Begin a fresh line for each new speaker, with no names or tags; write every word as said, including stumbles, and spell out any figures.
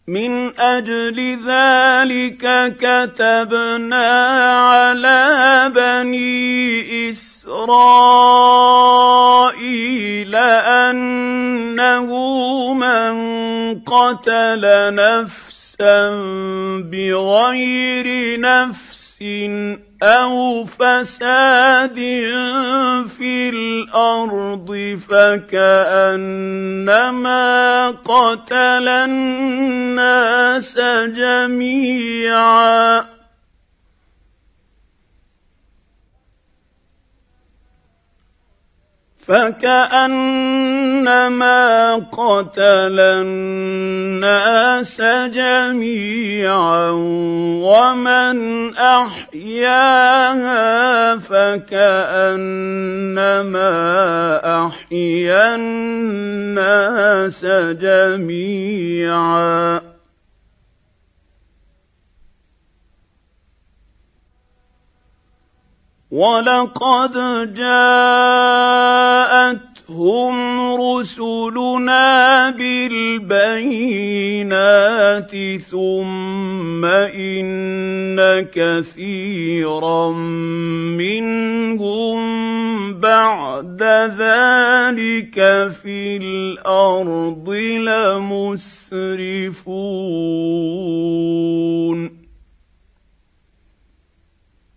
من أجل ذلك كتبنا على بني إسرائيل أنه من قتل نفسا بغير نفس أو فساد في الأرض فكأنما قتل الناس جميعا فكأنما قتل الناس جميعا ومن أحياها فكأنما أحيا الناس جميعا ولقد جاءتهم رسلنا بالبينات ثم إن كثيرا منهم بعد ذلك في الأرض لمسرفون